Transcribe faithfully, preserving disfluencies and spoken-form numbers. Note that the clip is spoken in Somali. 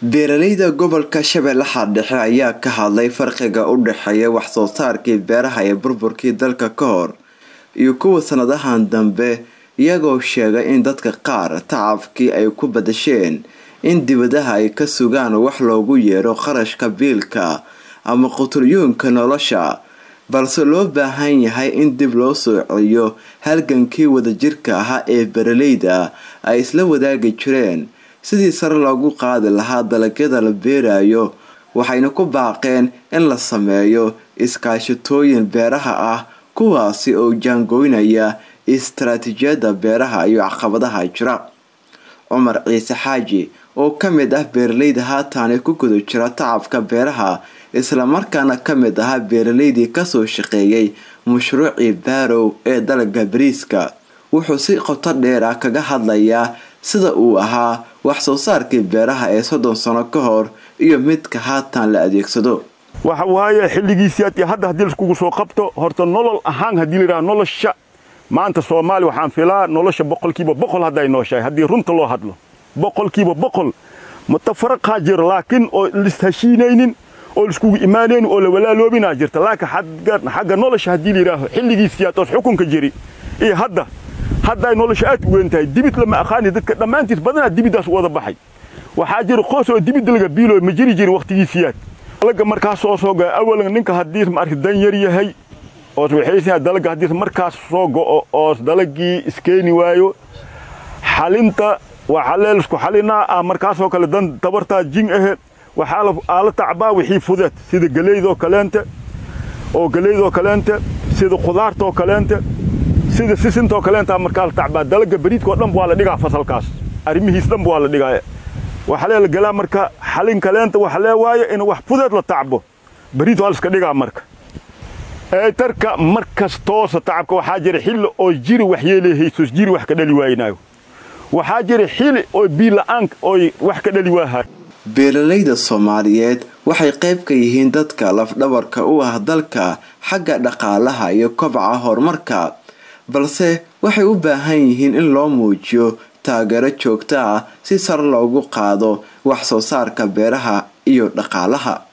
beeralayda gobolka Shabeellaha Dhexe ayaa ka hadlay farqiga u dhaxeeya wax soo saarkii beeraha ee burburkii dalka ka hor iyo kuwa sanadahan dambe, iyagoo sheegay in dadka qaar tacabkii ay ku badasheen in dibadaha ay ka sugaan wax loogu yeero qarashka biilka ama quturyuunka nolosha, balse loo baahan yahay in dib loo soo celiyo halgankii wadajirka ahaa ee beeralayda ay isla wadaagi jireen sidii sare loogu qaadi lahaa dalagyada la beerayo. Waxayna ku baaqeen in la sameeyo iskaashatooyin beeraha ah kuwaasi oo jaangoynaya istaraatiijiyadda beeraha iyo caqabadaha jira. Cumar Ciise Xaaji oo ka mid ah beeralayda haatan ku guda jira tacabka beeraha isla markaana ka mid ah beeralaydii ka soo shaqeeyay mashruucii Barrow ee dalagga bariiska, wuxuu si qoto dheer ah kaga hadlayaa sida uu ahaa wax soo saarkii beeraha ee soddon sano ka hor iyo midka haatan la adeegsado. waxa waaye xilligiisii hadda hadii isku soo qabto horta nolol ahaan hadii la yiraahdo nolosha maanta Soomaali waxaan filaa nolosha boqolkiiba boqol haday nooshahay hadii runta loo hadlo boqolkiiba boqol mutafarqa jir laakiin oo listasheenaynin oo isku iimaaneen oo la walaaloobina jirta laakiin xagga xagga nolosha hadii la yiraahdo xilligiisii aad xukunka jiri ee hadda hadda nolosha aad weyn tahay dibid lama aqaan dadka dhamaantiis badana dibidaas wada baxay waxa jir qoys oo dibid laga biilo ma jiri jiri waqtigiisii laga markaas soo soo gaa awalan ninka hadii ma arki dan yar yahay oo waxaysan dalaga hadii markaas soo go'o oo dalagii iskeeni waayo xalinta waxa la isku xalina markaas oo kale dan tabarta jin ah waxa la tacbaa wixii fudud sida galeedo kaleenta oo galeedo kaleenta sida qudaarto kaleenta sida sisinto kaleenta markaa la tacbaa dalaga bariidko dhan waa la dhigaa fasalkaas arrimihiis dhan waa la dhigaa waxa la galaa marka xalin kaleenta waxa la waayo in wax fudud la tacbo bariid waa iska dhigaa marka ee tarka markas toos tacabka waxa jira xilli oo jiri wax yeelehayso jiri wax ka dhali waaynayo waxa jira xilli oo biilaan oo wax ka dhali waahay. beeralayda Soomaaliyeed waxay qayb ka yihiin dadka laf dhabarka u ah dalka xagga dhaqaalaha iyo kobaca horumarka, balse waxay u baahan yihiin in loo muujiyo taageero joogto ah si sare loogu qaado wax soo saarka beeraha iyo dhaqaalaha.